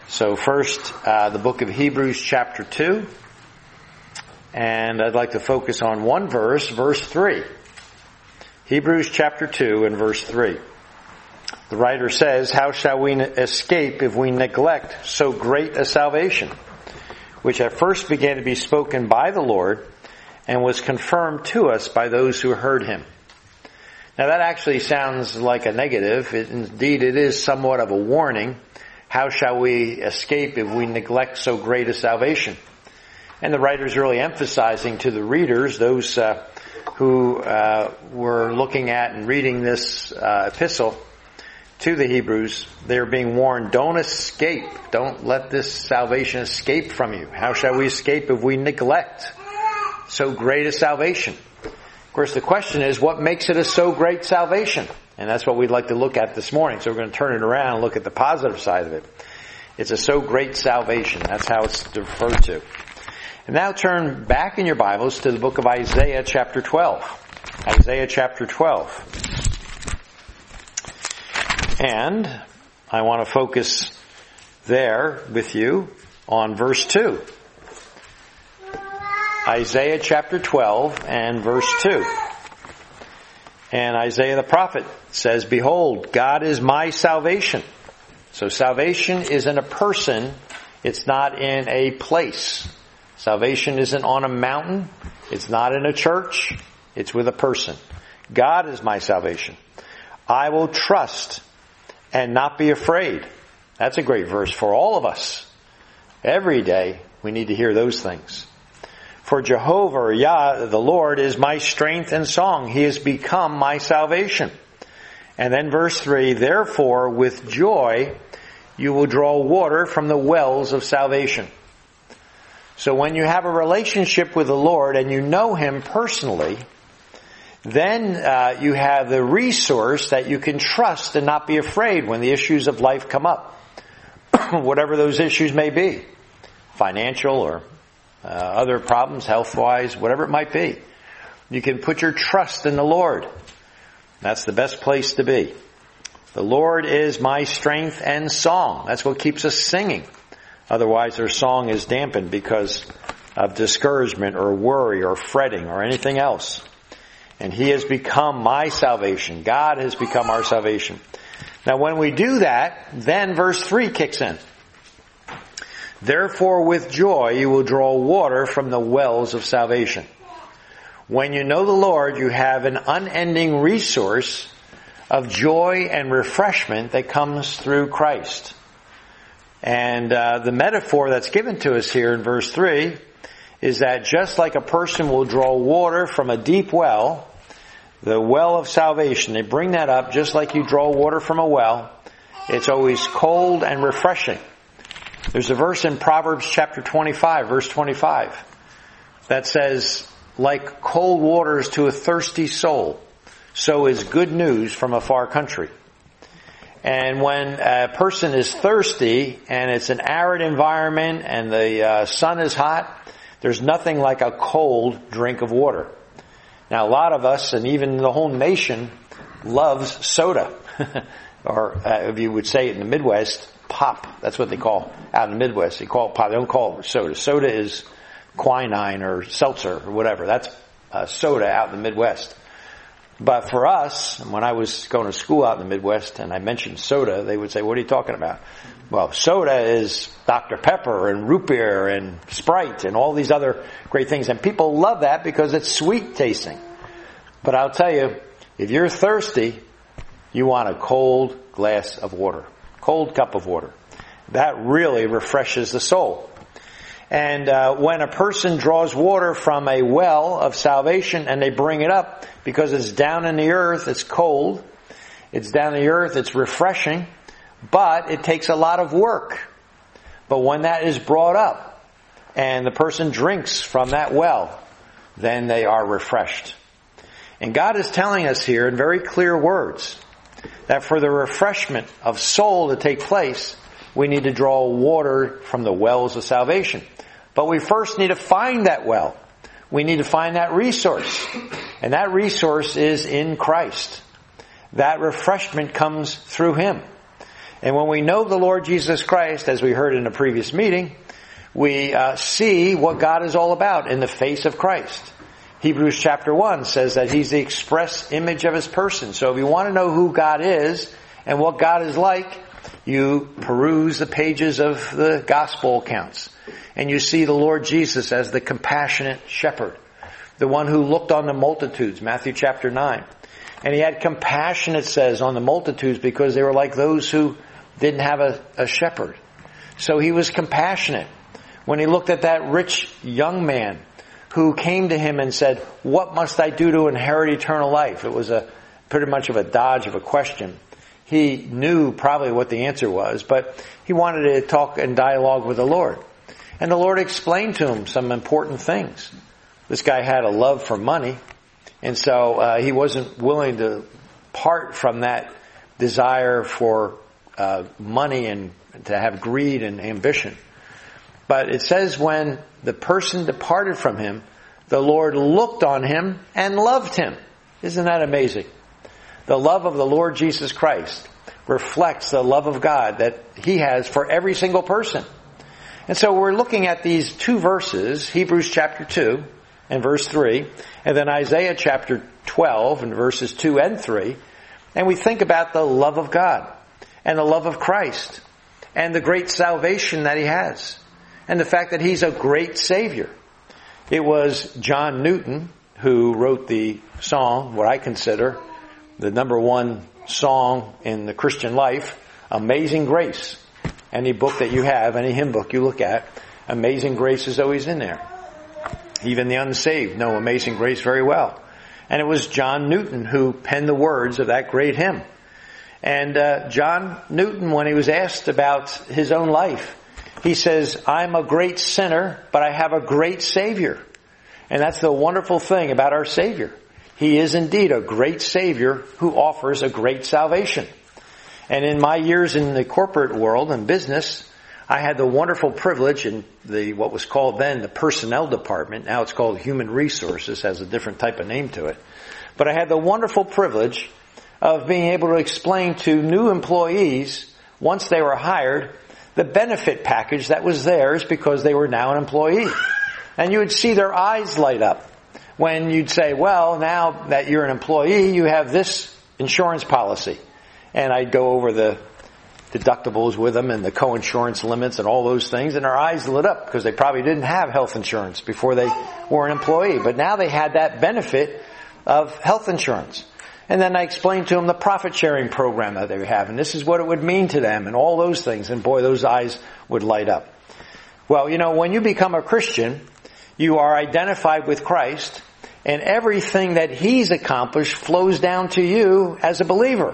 So first, the book of Hebrews chapter 2. And I'd like to focus on one verse, verse 3. Hebrews chapter 2 and verse 3. The writer says, "How shall we escape if we neglect so great a salvation, which at first began to be spoken by the Lord and was confirmed to us by those who heard him?" Now that actually sounds like a negative. Indeed, it is somewhat of a warning. How shall we escape if we neglect so great a salvation? And the writer's really emphasizing to the readers, those who were looking at and reading this epistle to the Hebrews, they're being warned, don't escape. Don't let this salvation escape from you. How shall we escape if we neglect so great a salvation? Of course, the question is, what makes it a so great salvation? And that's what we'd like to look at this morning. So we're going to turn it around and look at the positive side of it. It's a so great salvation. That's how it's referred to. And now turn back in your Bibles to the book of Isaiah chapter 12. Isaiah chapter 12. And I want to focus there with you on verse 2. Isaiah chapter 12 and verse 2. And Isaiah the prophet says, "Behold, God is my salvation." So salvation is in a person. It's not in a place. Salvation isn't on a mountain. It's not in a church. It's with a person. God is my salvation. I will trust and not be afraid. That's a great verse for all of us. Every day we need to hear those things. For Jehovah, or Yah, the Lord, is my strength and song. He has become my salvation. And then verse 3, "Therefore with joy you will draw water from the wells of salvation." So when you have a relationship with the Lord and you know Him personally, then you have the resource that you can trust and not be afraid when the issues of life come up. Whatever those issues may be. Financial or other problems, health-wise, whatever it might be. You can put your trust in the Lord. That's the best place to be. The Lord is my strength and song. That's what keeps us singing. Otherwise, their song is dampened because of discouragement or worry or fretting or anything else. And He has become my salvation. God has become our salvation. Now, when we do that, then verse 3 kicks in. "Therefore with joy you will draw water from the wells of salvation." When you know the Lord, you have an unending resource of joy and refreshment that comes through Christ. And the metaphor that's given to us here in verse 3 is that just like a person will draw water from a deep well, the well of salvation, they bring that up just like you draw water from a well. It's always cold and refreshing. There's a verse in Proverbs chapter 25, verse 25, that says, "Like cold waters to a thirsty soul, so is good news from a far country." And when a person is thirsty and it's an arid environment and the sun is hot, there's nothing like a cold drink of water. Now a lot of us, and even the whole nation, loves soda. Or if you would say it in the Midwest, pop. That's what they call out in the Midwest. They call it pop. They don't call it soda. Soda is quinine or seltzer or whatever. That's soda out in the Midwest. But for us, when I was going to school out in the Midwest and I mentioned soda, they would say, "What are you talking about?" Well, soda is Dr. Pepper and root beer and Sprite and all these other great things. And people love that because it's sweet tasting. But I'll tell you, if you're thirsty, you want a cold glass of water. Cold cup of water. That really refreshes the soul. And when a person draws water from a well of salvation and they bring it up, because it's down in the earth, it's cold, it's down in the earth, it's refreshing, but it takes a lot of work. But when that is brought up and the person drinks from that well, then they are refreshed. And God is telling us here in very clear words that for the refreshment of soul to take place, we need to draw water from the wells of salvation. But we first need to find that well. We need to find that resource. And that resource is in Christ. That refreshment comes through Him. And when we know the Lord Jesus Christ, as we heard in a previous meeting, we see what God is all about in the face of Christ. Hebrews chapter 1 says that He's the express image of His person. So if you want to know who God is and what God is like, you peruse the pages of the gospel accounts. And you see the Lord Jesus as the compassionate shepherd, the one who looked on the multitudes, Matthew chapter 9. And He had compassion, it says, on the multitudes because they were like those who didn't have a shepherd. So He was compassionate. When He looked at that rich young man who came to Him and said, "What must I do to inherit eternal life?" It was pretty much of a dodge of a question. He knew probably what the answer was, but he wanted to talk and dialogue with the Lord. And the Lord explained to him some important things. This guy had a love for money, and so he wasn't willing to part from that desire for money and to have greed and ambition. But it says when the person departed from him, the Lord looked on him and loved him. Isn't that amazing? The love of the Lord Jesus Christ reflects the love of God that He has for every single person. And so we're looking at these two verses, Hebrews chapter 2 and verse 3, and then Isaiah chapter 12 and verses 2 and 3, and we think about the love of God and the love of Christ and the great salvation that He has and the fact that He's a great Savior. It was John Newton who wrote the song, what I consider the number one song in the Christian life, Amazing Grace. Any book that you have, any hymn book you look at, Amazing Grace is always in there. Even the unsaved know Amazing Grace very well. And it was John Newton who penned the words of that great hymn. And John Newton, when he was asked about his own life, he says, "I'm a great sinner, but I have a great Savior." And that's the wonderful thing about our Savior. He is indeed a great Savior who offers a great salvation. And in my years in the corporate world and business, I had the wonderful privilege in what was called then the personnel department. Now it's called human resources, has a different type of name to it. But I had the wonderful privilege of being able to explain to new employees, once they were hired, the benefit package that was theirs because they were now an employee. And you would see their eyes light up when you'd say, "Well, now that you're an employee, you have this insurance policy." And I'd go over the deductibles with them and the co-insurance limits and all those things, and their eyes lit up because they probably didn't have health insurance before they were an employee. But now they had that benefit of health insurance. And then I explained to them the profit sharing program that they have, and this is what it would mean to them and all those things. And boy, those eyes would light up. Well, when you become a Christian, you are identified with Christ, and everything that He's accomplished flows down to you as a believer.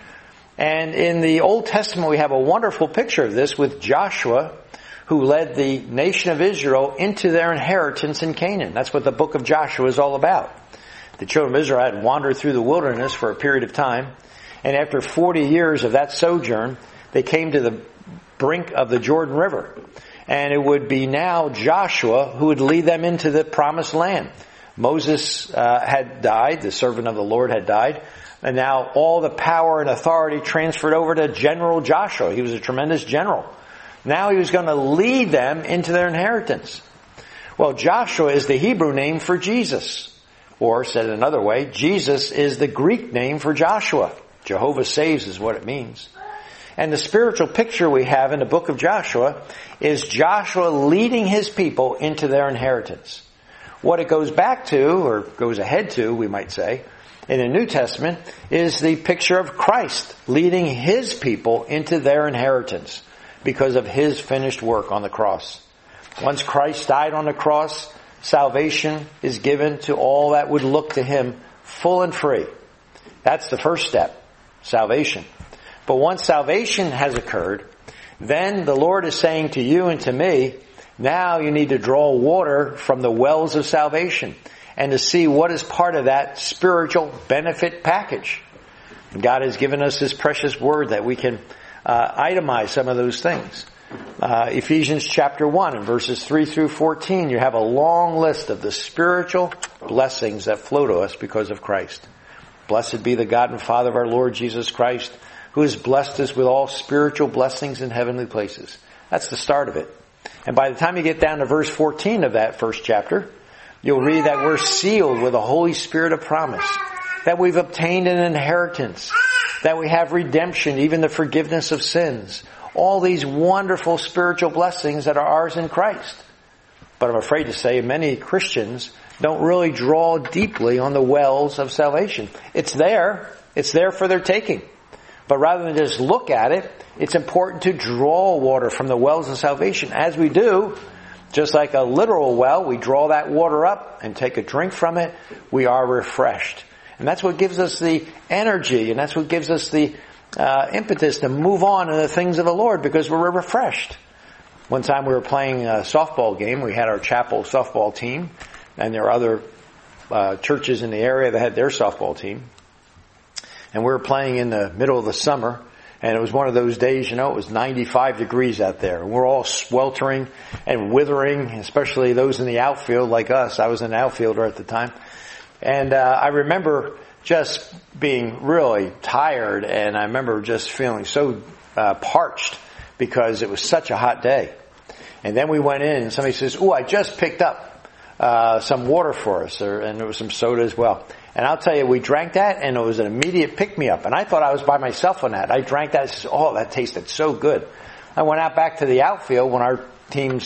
And in the Old Testament, we have a wonderful picture of this with Joshua, who led the nation of Israel into their inheritance in Canaan. That's what the book of Joshua is all about. The children of Israel had wandered through the wilderness for a period of time, and after 40 years of that sojourn, they came to the brink of the Jordan River. And it would be now Joshua who would lead them into the promised land. Moses had died, the servant of the Lord had died, and now all the power and authority transferred over to General Joshua. He was a tremendous general. Now he was going to lead them into their inheritance. Well, Joshua is the Hebrew name for Jesus. Or, said another way, Jesus is the Greek name for Joshua. Jehovah saves is what it means. And the spiritual picture we have in the book of Joshua is Joshua leading his people into their inheritance. What it goes back to, or goes ahead to, we might say, in the New Testament, is the picture of Christ leading His people into their inheritance because of His finished work on the cross. Once Christ died on the cross, salvation is given to all that would look to Him full and free. That's the first step, salvation. But once salvation has occurred, then the Lord is saying to you and to me, now you need to draw water from the wells of salvation and to see what is part of that spiritual benefit package. And God has given us His precious word that we can itemize some of those things. Ephesians chapter 1 and verses 3 through 14, you have a long list of the spiritual blessings that flow to us because of Christ. Blessed be the God and Father of our Lord Jesus Christ, who has blessed us with all spiritual blessings in heavenly places. That's the start of it. And by the time you get down to verse 14 of that first chapter, you'll read that we're sealed with the Holy Spirit of promise, that we've obtained an inheritance, that we have redemption, even the forgiveness of sins. All these wonderful spiritual blessings that are ours in Christ. But I'm afraid to say many Christians don't really draw deeply on the wells of salvation. It's there. It's there for their taking. But rather than just look at it, it's important to draw water from the wells of salvation. As we do, just like a literal well, we draw that water up and take a drink from it, we are refreshed. And that's what gives us the energy, and that's what gives us the impetus to move on to the things of the Lord, because we're refreshed. One time we were playing a softball game. We had our chapel softball team, and there are other churches in the area that had their softball team. And we were playing in the middle of the summer, and it was one of those days, it was 95 degrees out there. And we're all sweltering and withering, especially those in the outfield like us. I was an outfielder at the time. And I remember just being really tired, and I remember just feeling so parched because it was such a hot day. And then we went in, and somebody says, I just picked up some water for us, and there was some soda as well. And I'll tell you, we drank that, and it was an immediate pick-me-up. And I thought I was by myself on that. I drank that, and said, that tasted so good. I went out back to the outfield when our team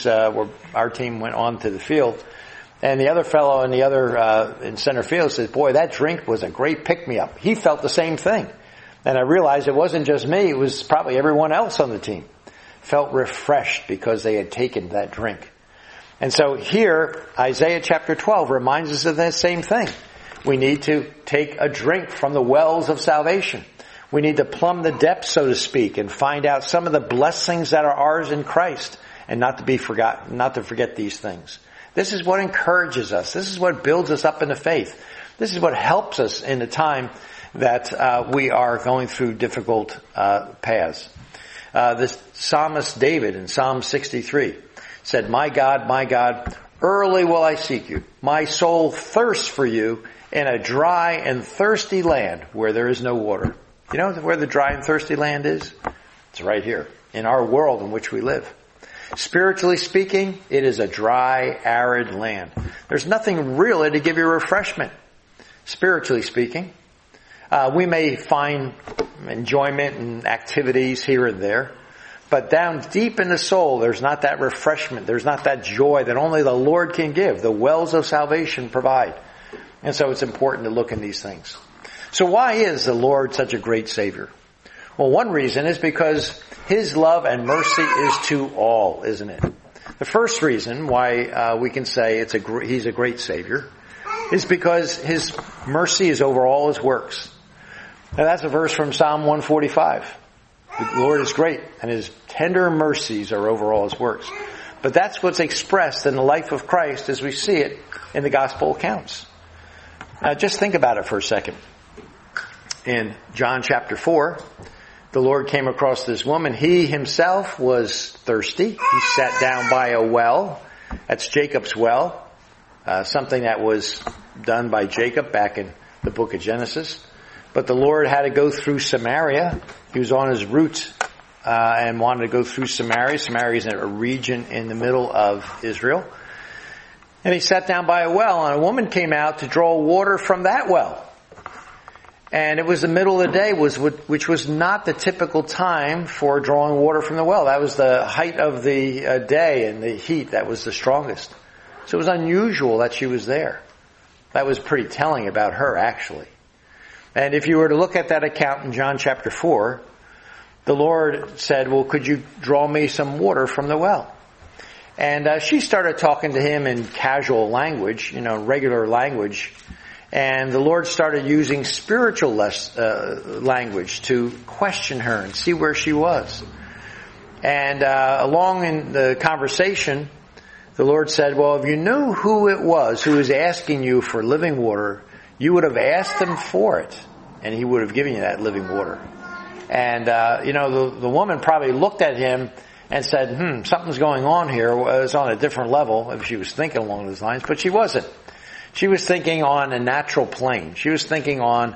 went on to the field. And the other fellow in the other in center field says, boy, that drink was a great pick-me-up. He felt the same thing. And I realized it wasn't just me, it was probably everyone else on the team. Felt refreshed because they had taken that drink. And so here, Isaiah chapter 12 reminds us of that same thing. We need to take a drink from the wells of salvation. We need to plumb the depths, so to speak, and find out some of the blessings that are ours in Christ, and not to forget these things. This is what encourages us. This is what builds us up in the faith. This is what helps us in the time that we are going through difficult paths. The psalmist David in Psalm 63 said, my God, early will I seek you. My soul thirsts for you in a dry and thirsty land where there is no water. You know where the dry and thirsty land is? It's right here, in our world in which we live. Spiritually speaking, it is a dry, arid land. There's nothing really to give you refreshment. Spiritually speaking, we may find enjoyment and activities here and there, but down deep in the soul, there's not that refreshment. There's not that joy that only the Lord can give. The wells of salvation provide. And so it's important to look in these things. So why is the Lord such a great Savior? Well, one reason is because His love and mercy is to all, isn't it? The first reason why we can say He's a great Savior is because His mercy is over all His works. Now that's a verse from Psalm 145. The Lord is great, and His tender mercies are over all His works. But that's what's expressed in the life of Christ as we see it in the gospel accounts. Now just think about it for a second. In John chapter 4, the Lord came across this woman. He Himself was thirsty. He sat down by a well. That's Jacob's well. Something that was done by Jacob back in the book of Genesis. But the Lord had to go through Samaria. He was on His route and wanted to go through Samaria. Samaria is a region in the middle of Israel. And He sat down by a well, and a woman came out to draw water from that well. And it was the middle of the day, which was not the typical time for drawing water from the well. That was the height of the day, and the heat that was the strongest. So it was unusual that she was there. That was pretty telling about her, actually. And if you were to look at that account in John chapter 4, the Lord said, well, could you draw me some water from the well? And she started talking to Him in casual language, regular language. And the Lord started using spiritual language to question her and see where she was. And along in the conversation, the Lord said, well, if you knew who it was who was asking you for living water, you would have asked Him for it, and He would have given you that living water. And, the woman probably looked at Him and said, something's going on here. It was on a different level if she was thinking along those lines, but she wasn't. She was thinking on a natural plane. She was thinking on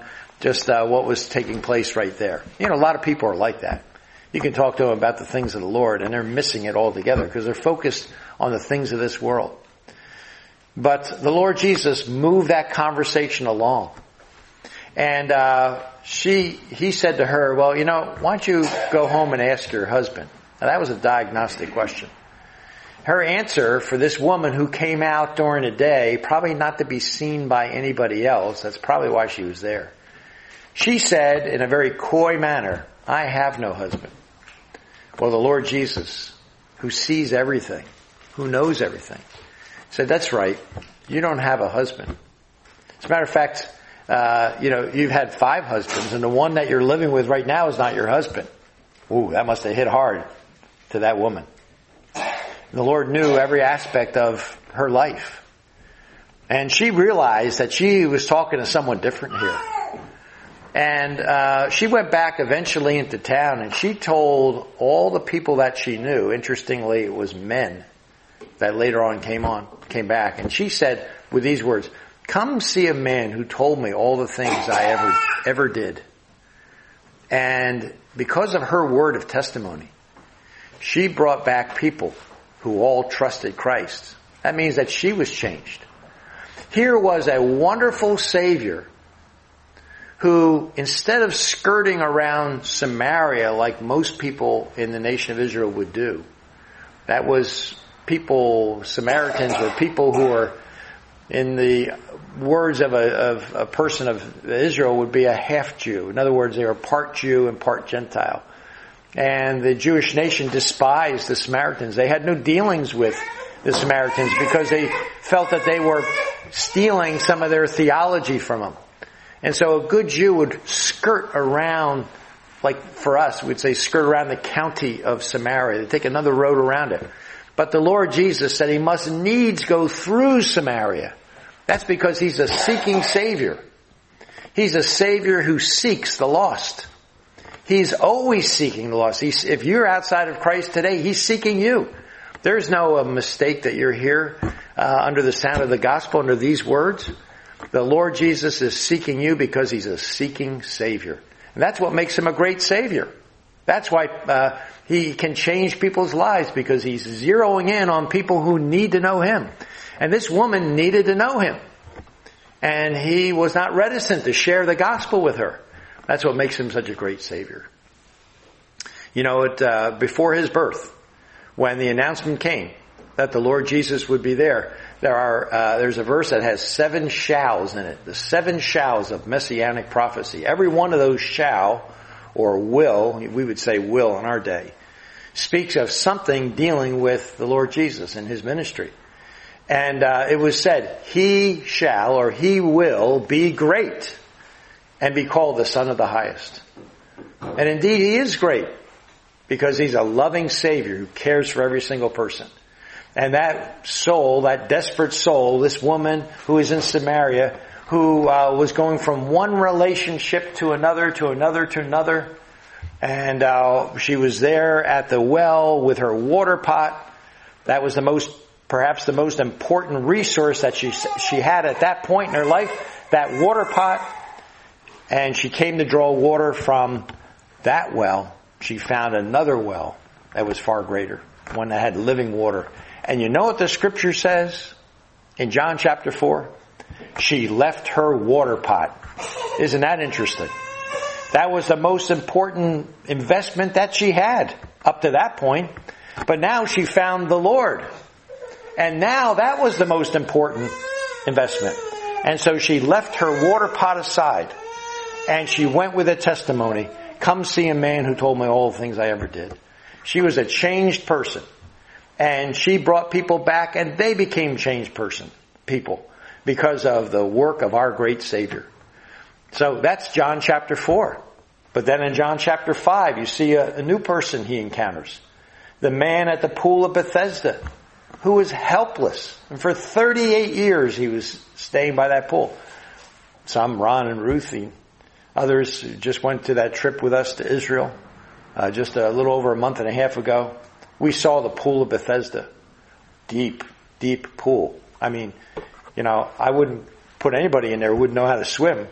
just what was taking place right there. You know, a lot of people are like that. You can talk to them about the things of the Lord, and they're missing it altogether because they're focused on the things of this world. But the Lord Jesus moved that conversation along. And he said to her, well, you know, why don't you go home and ask your husband? Now, that was a diagnostic question. Her answer for this woman who came out during the day, probably not to be seen by anybody else, that's probably why she was there. She said in a very coy manner, I have no husband. Well, the Lord Jesus, who sees everything, who knows everything, said, that's right, you don't have a husband. As a matter of fact, you've had 5 husbands, and the one that you're living with right now is not your husband. Ooh, that must have hit hard to that woman. And the Lord knew every aspect of her life. And she realized that she was talking to someone different here. And she went back eventually into town, and she told all the people that she knew, interestingly it was men that later on came back, and she said with these words, come see a man who told me all the things I ever did. And because of her word of testimony, she brought back people who all trusted Christ. That means that she was changed. Here was a wonderful Savior who, instead of skirting around Samaria like most people in the nation of Israel would do, that was Samaritans were people who were, in the words of a person of Israel, would be a half Jew. In other words, they were part Jew and part Gentile. And the Jewish nation despised the Samaritans. They had no dealings with the Samaritans because they felt that they were stealing some of their theology from them. And so a good Jew would skirt around, like for us, we'd say skirt around the county of Samaria. They'd take another road around it. But the Lord Jesus said he must needs go through Samaria. That's because he's a seeking Savior. He's a Savior who seeks the lost. He's always seeking the lost. If you're outside of Christ today, he's seeking you. There's no mistake that you're here under the sound of the gospel, under these words. The Lord Jesus is seeking you because he's a seeking Savior. And that's what makes him a great Savior. That's why he can change people's lives, because he's zeroing in on people who need to know him. And this woman needed to know him. And he was not reticent to share the gospel with her. That's what makes him such a great Savior. You know, before his birth, when the announcement came that the Lord Jesus would be there, there's a verse that has 7 shalls in it. The 7 shalls of messianic prophecy. Every one of those shall, or will, we would say will in our day, speaks of something dealing with the Lord Jesus and his ministry. And it was said, he shall, or he will, be great and be called the Son of the Highest. And indeed he is great, because he's a loving Savior who cares for every single person. And that soul, that desperate soul, this woman who is in Samaria, who was going from one relationship to another, to another, to another. And she was there at the well with her water pot. That was perhaps the most important resource that she had at that point in her life, that water pot. And she came to draw water from that well. She found another well that was far greater, one that had living water. And you know what the scripture says in John chapter 4? She left her water pot. Isn't that interesting? That was the most important investment that she had up to that point. But now she found the Lord. And now that was the most important investment. And so she left her water pot aside. And she went with a testimony. Come see a man who told me all the things I ever did. She was a changed person. And she brought people back, and they became changed people, because of the work of our great Savior. So that's John chapter 4. But then in John chapter 5, you see a new person he encounters. The man at the pool of Bethesda, who was helpless. And for 38 years he was staying by that pool. Some, Ron and Ruthie, others just went to that trip with us to Israel just a little over a month and a half ago. We saw the pool of Bethesda. Deep, deep pool. I mean, I wouldn't put anybody in there who wouldn't know how to swim.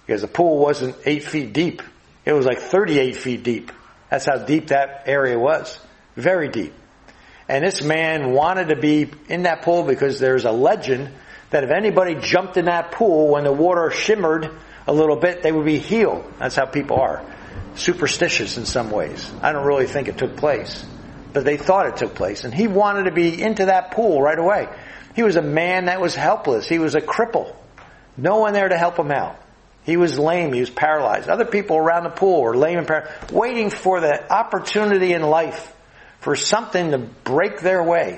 because the pool wasn't 8 feet deep. It was like 38 feet deep. That's how deep that area was. Very deep. And this man wanted to be in that pool because there's a legend that if anybody jumped in that pool when the water shimmered a little bit, they would be healed. That's how people are. Superstitious in some ways. I don't really think it took place. But they thought it took place. And he wanted to be into that pool right away. He was a man that was helpless. He was a cripple. No one there to help him out. He was lame. He was paralyzed. Other people around the pool were lame and paralyzed, waiting for the opportunity in life for something to break their way.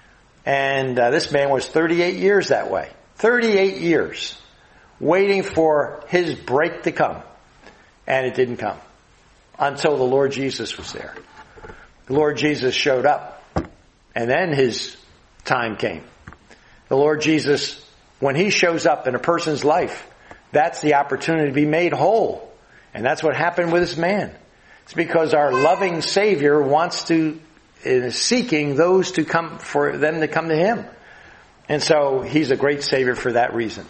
And this man was 38 years that way. 38 years. Waiting for his break to come. And it didn't come. Until the Lord Jesus was there. The Lord Jesus showed up. And then his time came. The Lord Jesus, when he shows up in a person's life, that's the opportunity to be made whole. And that's what happened with this man. It's because our loving Savior wants to, is seeking those to come, for them to come to him. And so he's a great Savior for that reason.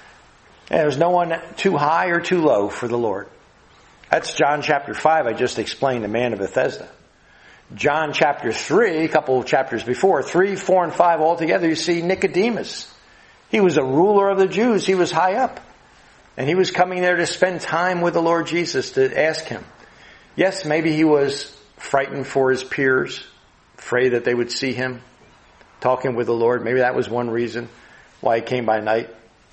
And there's no one too high or too low for the Lord. That's John chapter 5. I just explained the man of Bethesda. John chapter 3, a couple of chapters before, 3, 4, and 5 altogether, you see Nicodemus. He was a ruler of the Jews. He was high up. And he was coming there to spend time with the Lord Jesus, to ask him. Yes, maybe he was frightened for his peers, afraid that they would see him talking with the Lord. Maybe that was one reason why he came by night.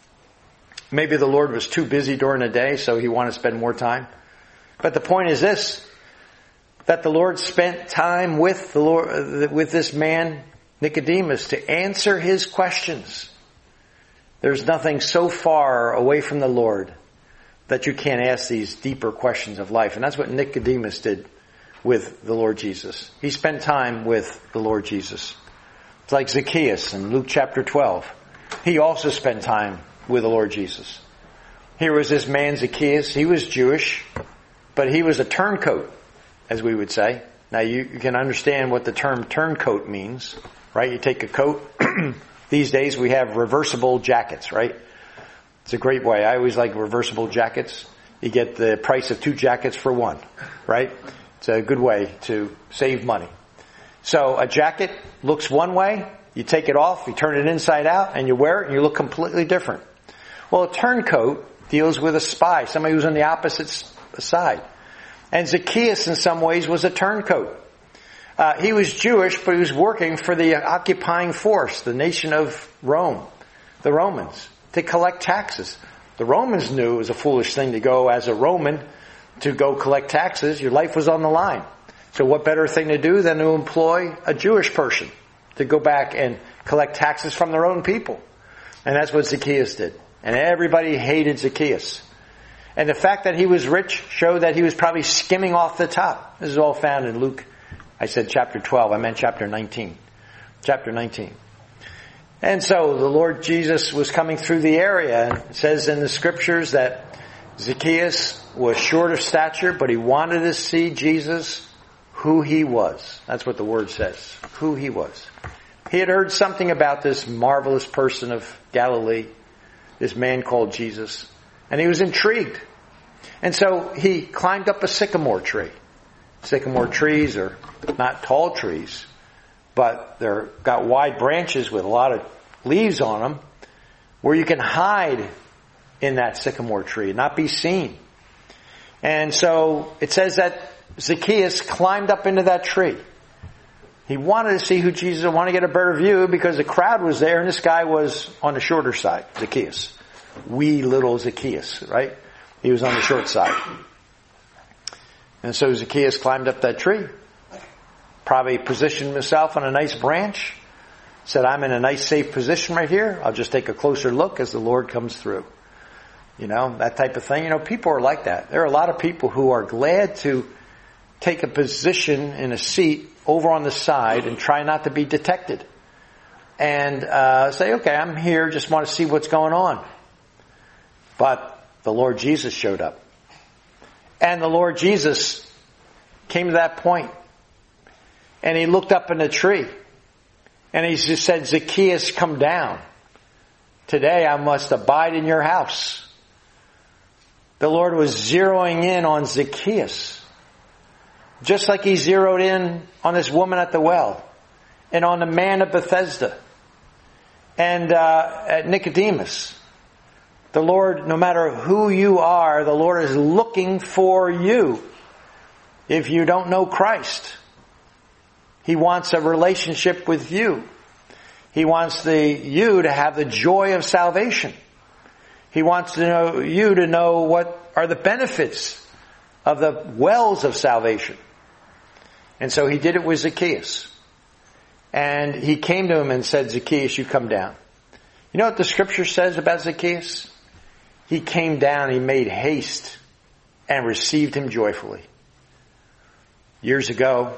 Maybe the Lord was too busy during the day, so he wanted to spend more time. But the point is this, that the Lord spent time with this man, Nicodemus, to answer his questions. There's nothing so far away from the Lord that you can't ask these deeper questions of life. And that's what Nicodemus did with the Lord Jesus. He spent time with the Lord Jesus. It's like Zacchaeus in Luke chapter 12. He also spent time with the Lord Jesus. Here was this man Zacchaeus. He was Jewish, but he was a turncoat, as we would say. Now you can understand what the term turncoat means, right? You take a coat. These days we have reversible jackets, right? It's a great way. I always like reversible jackets. You get the price of 2 jackets for 1, right? It's a good way to save money. So a jacket looks one way. You take it off, you turn it inside out, and you wear it, and you look completely different. Well, a turncoat deals with a spy, somebody who's on the opposite side. And Zacchaeus, in some ways, was a turncoat. He was Jewish, but he was working for the occupying force, the nation of Rome, the Romans, to collect taxes. The Romans knew it was a foolish thing to go as a Roman to go collect taxes. Your life was on the line. So what better thing to do than to employ a Jewish person to go back and collect taxes from their own people? And that's what Zacchaeus did. And everybody hated Zacchaeus. And the fact that he was rich showed that he was probably skimming off the top. This is all found in Luke. I said chapter 12. I meant chapter 19. Chapter 19. And so the Lord Jesus was coming through the area. And it says in the scriptures that Zacchaeus was short of stature, but he wanted to see Jesus, who he was. That's what the word says. Who he was. He had heard something about this marvelous person of Galilee, this man called Jesus. And he was intrigued. And so he climbed up a sycamore tree. Sycamore trees are not tall trees, but they're got wide branches with a lot of leaves on them where you can hide in that sycamore tree and not be seen. And so it says that Zacchaeus climbed up into that tree. He wanted to see who Jesus was, wanted to get a better view because the crowd was there and this guy was on the shorter side, Zacchaeus. Wee little Zacchaeus, right? He was on the short side. And so Zacchaeus climbed up that tree. Probably positioned himself on a nice branch. Said, I'm in a nice safe position right here. I'll just take a closer look as the Lord comes through. You know, that type of thing. You know, people are like that. There are a lot of people who are glad to take a position in a seat over on the side and try not to be detected. And say, okay, I'm here, just want to see what's going on. But the Lord Jesus showed up. And the Lord Jesus came to that point. And he looked up in the tree. And he just said, Zacchaeus, come down. Today I must abide in your house. the Lord was zeroing in on Zacchaeus. Just like he zeroed in on this woman at the well, and on the man of Bethesda, and at Nicodemus. The Lord, no matter who you are, the Lord is looking for you. If you don't know Christ, He wants a relationship with you. He wants you to have the joy of salvation. He wants you to know what are the benefits of the wells of salvation. And so He did it with Zacchaeus. And He came to him and said, Zacchaeus, you come down. You know what the scripture says about Zacchaeus? He came down, he made haste, and received him joyfully. Years ago,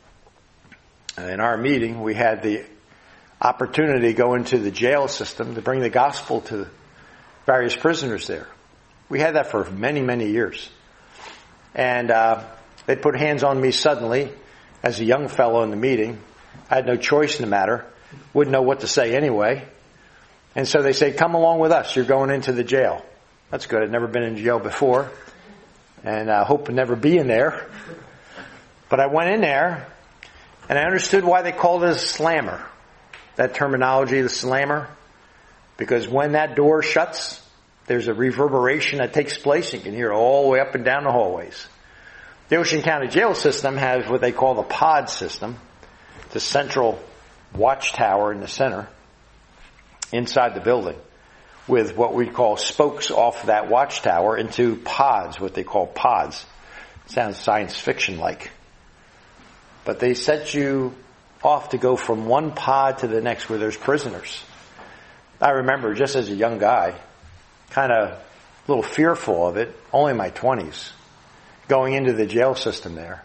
in our meeting, we had the opportunity to go into the jail system to bring the gospel to various prisoners there. We had that for many, many years. And they put hands on me suddenly as a young fellow in the meeting. I had no choice in the matter. Wouldn't know what to say anyway. And so they say, come along with us. You're going into the jail. That's good. I'd never been in jail before. And I hope to never be in there. But I went in there and I understood why they called it a slammer. That terminology, the slammer. Because when that door shuts, there's a reverberation that takes place. You can hear it all the way up and down the hallways. The Ocean County jail system has what they call the pod system. The central watchtower in the center, inside the building, with what we call spokes off that watchtower into pods, what they call pods. Sounds science fiction-like. But they set you off to go from one pod to the next where there's prisoners. I remember, just as a young guy, kind of a little fearful of it, only in my 20s, going into the jail system there.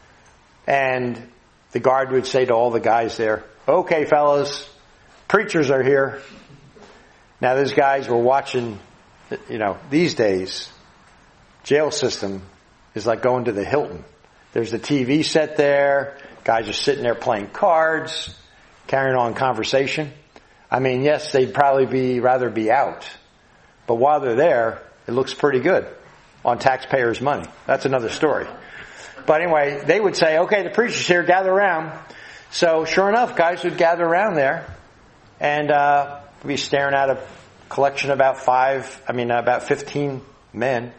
And the guard would say to all the guys there, okay, fellas, preachers are here. Now, those guys were watching, these days, jail system is like going to the Hilton. There's the TV set there. Guys are sitting there playing cards, carrying on conversation. I mean, yes, they'd probably rather be out. But while they're there, it looks pretty good on taxpayers' money. That's another story. But anyway, they would say, okay, the preacher's here, gather around. So sure enough, guys would gather around there and be staring at a collection of about 15 men.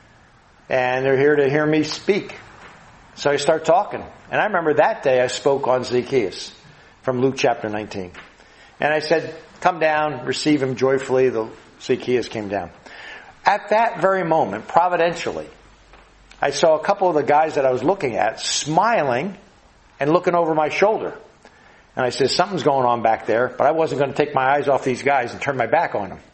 And they're here to hear me speak. So I start talking. And I remember that day I spoke on Zacchaeus from Luke chapter 19. And I said, come down, receive him joyfully. The Zacchaeus came down. At that very moment, providentially, I saw a couple of the guys that I was looking at smiling and looking over my shoulder. And I said, something's going on back there, but I wasn't going to take my eyes off these guys and turn my back on them.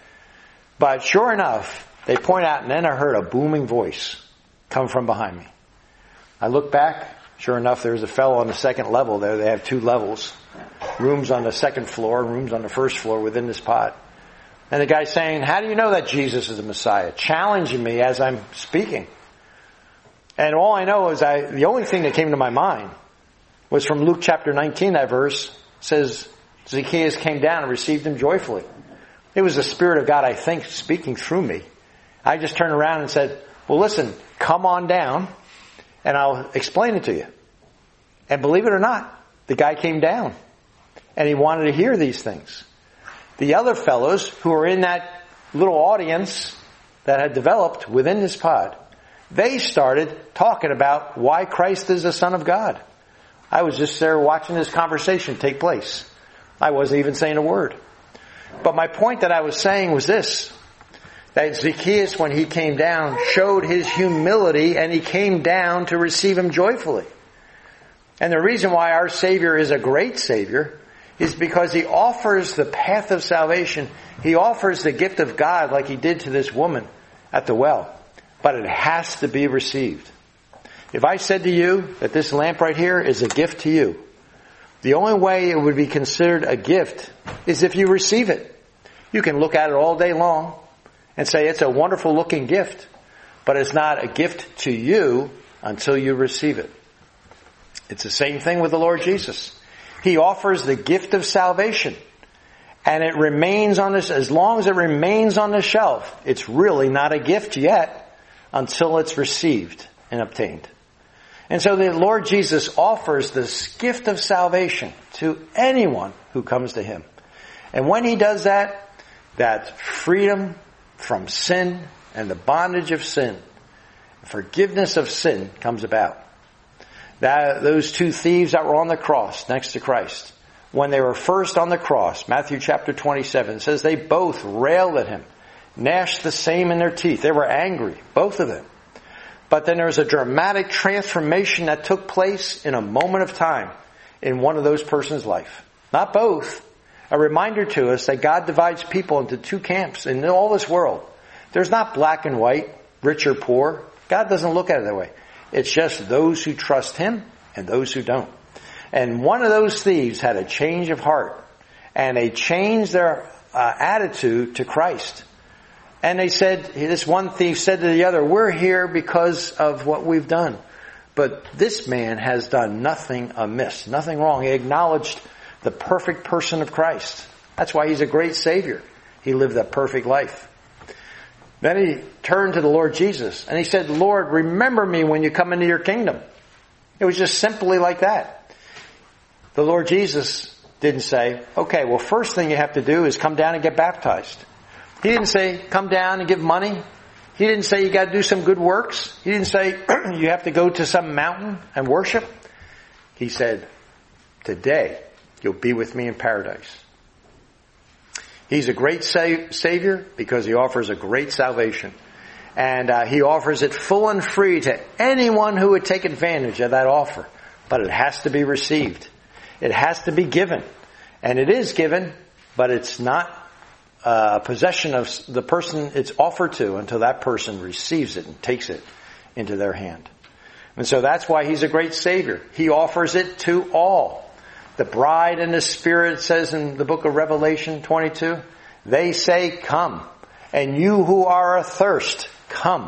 But sure enough, they point out, and then I heard a booming voice come from behind me. I looked back. Sure enough, there's a fellow on the second level there. They have 2 levels. Rooms on the second floor, rooms on the first floor within this pod. And the guy's saying, how do you know that Jesus is the Messiah? Challenging me as I'm speaking. And all I know is the only thing that came to my mind was from Luke chapter 19, that verse says, Zacchaeus came down and received him joyfully. It was the Spirit of God, I think, speaking through me. I just turned around and said, well, listen, come on down and I'll explain it to you. And believe it or not, the guy came down and he wanted to hear these things. The other fellows who were in that little audience that had developed within this pod, they started talking about why Christ is the Son of God. I was just there watching this conversation take place. I wasn't even saying a word. But my point that I was saying was this, that Zacchaeus, when he came down, showed his humility and he came down to receive him joyfully. And the reason why our Savior is a great Savior is because he offers the path of salvation. He offers the gift of God like he did to this woman at the well. But it has to be received. If I said to you that this lamp right here is a gift to you, the only way it would be considered a gift is if you receive it. You can look at it all day long and say it's a wonderful looking gift, but it's not a gift to you until you receive it. It's the same thing with the Lord Jesus. He offers the gift of salvation. and it remains on this, as long as it remains on the shelf, it's really not a gift yet until it's received and obtained. And so the Lord Jesus offers this gift of salvation to anyone who comes to Him. And when He does that, that freedom from sin and the bondage of sin, forgiveness of sin comes about. Those two thieves that were on the cross next to Christ, when they were first on the cross, Matthew chapter 27 says they both railed at Him, gnashed the same in their teeth. They were angry, both of them. But then there was a dramatic transformation that took place in a moment of time in one of those persons' life. Not both. A reminder to us that God divides people into two camps in all this world. There's not black and white, rich or poor. God doesn't look at it that way. It's just those who trust Him and those who don't. And one of those thieves had a change of heart, and they changed their attitude to Christ. And they said, this one thief said to the other, we're here because of what we've done. But this man has done nothing amiss, nothing wrong. He acknowledged the perfect person of Christ. That's why He's a great Savior. He lived a perfect life. Then he turned to the Lord Jesus and he said, Lord, remember me when you come into your kingdom. It was just simply like that. The Lord Jesus didn't say, okay, well, first thing you have to do is come down and get baptized. He didn't say, come down and give money. He didn't say you got to do some good works. He didn't say you have to go to some mountain and worship. He said, today you'll be with me in paradise. He's a great Savior because He offers a great salvation. And He offers it full and free to anyone who would take advantage of that offer. But it has to be received. It has to be given. And it is given, but it's not possession of the person it's offered to until that person receives it and takes it into their hand. And so that's why He's a great Savior. He offers it to all. The bride and the Spirit, says in the book of Revelation 22, they say, come. And you who are athirst, come.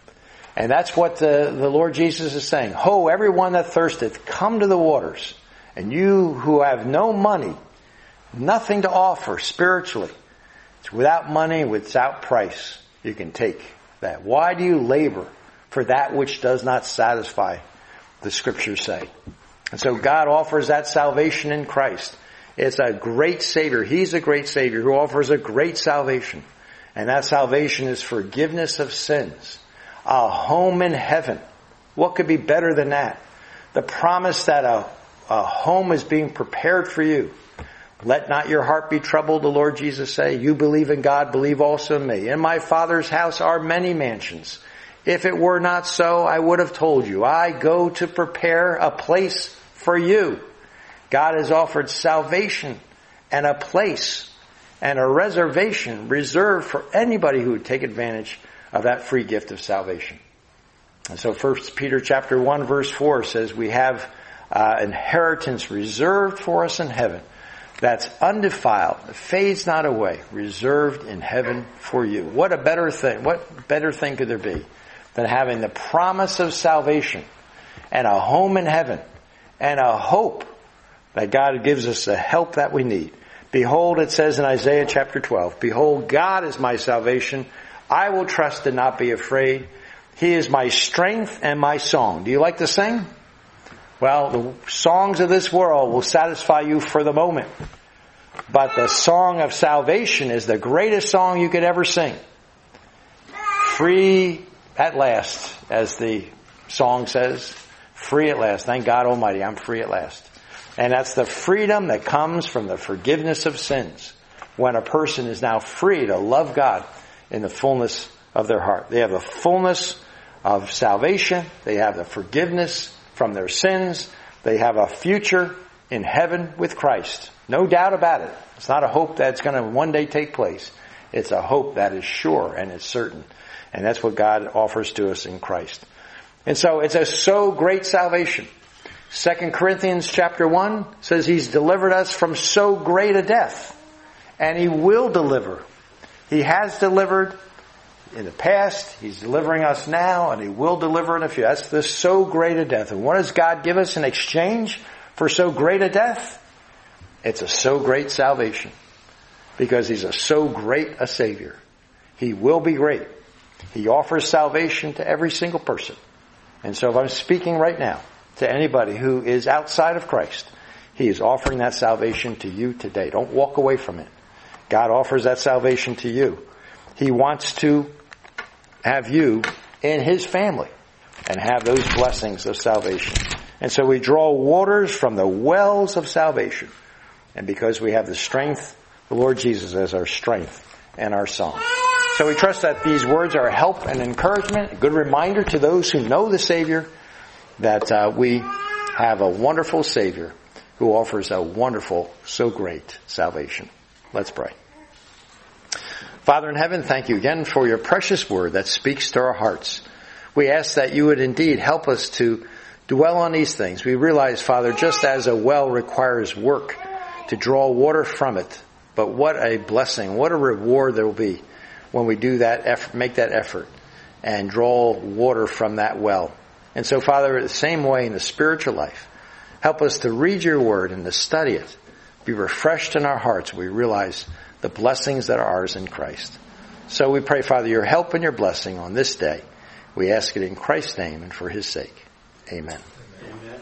And that's what the Lord Jesus is saying. Ho, everyone that thirsteth, come to the waters. And you who have no money, nothing to offer spiritually, it's without money, without price, you can take that. Why do you labor for that which does not satisfy, the Scriptures say? And so God offers that salvation in Christ. It's a great Savior. He's a great Savior who offers a great salvation. And that salvation is forgiveness of sins. A home in heaven. What could be better than that? The promise that a home is being prepared for you. Let not your heart be troubled, the Lord Jesus say. You believe in God, believe also in me. In my Father's house are many mansions. If it were not so, I would have told you. I go to prepare a place for you. God has offered salvation and a place and a reservation reserved for anybody who would take advantage of that free gift of salvation. And so 1 Peter chapter 1 verse 4 says we have inheritance reserved for us in heaven that's undefiled, fades not away, reserved in heaven for you. What a better thing, what better thing could there be than having the promise of salvation and a home in heaven and a hope that God gives us the help that we need. Behold, it says in Isaiah chapter 12, behold, God is my salvation. I will trust and not be afraid. He is my strength and my song. Do you like to sing? Well, the songs of this world will satisfy you for the moment. But the song of salvation is the greatest song you could ever sing. Free at last, as the song says. Free at last. Thank God Almighty, I'm free at last. And that's the freedom that comes from the forgiveness of sins. When a person is now free to love God in the fullness of their heart. They have the fullness of salvation. They have the forgiveness from their sins. They have a future in heaven with Christ. No doubt about it. It's not a hope that's going to one day take place. It's a hope that is sure and is certain. And that's what God offers to us in Christ. And so it's a so great salvation. 2 Corinthians chapter 1 says He's delivered us from so great a death. And He will deliver. He has delivered in the past. He's delivering us now. And He will deliver in the future. That's the so great a death. And what does God give us in exchange for so great a death? It's a so great salvation. because He's so great a Savior. He will be great. He offers salvation to every single person. And so if I'm speaking right now to anybody who is outside of Christ, He is offering that salvation to you today. Don't walk away from it. God offers that salvation to you. He wants to have you in His family and have those blessings of salvation. And so we draw waters from the wells of salvation. And because we have the strength, the Lord Jesus as our strength and our song. So we trust that these words are a help and encouragement, a good reminder to those who know the Savior that we have a wonderful Savior who offers a wonderful, so great salvation. Let's pray. Father in heaven, thank you again for your precious word that speaks to our hearts. We ask that you would indeed help us to dwell on these things. We realize, Father, just as a well requires work to draw water from it, but what a blessing, what a reward there will be when we do that effort, make that effort and draw water from that well. And so, Father, the same way in the spiritual life, help us to read your word and to study it, be refreshed in our hearts. We realize the blessings that are ours in Christ. So we pray, Father, your help and your blessing on this day. We ask it in Christ's name and for His sake. Amen. Amen.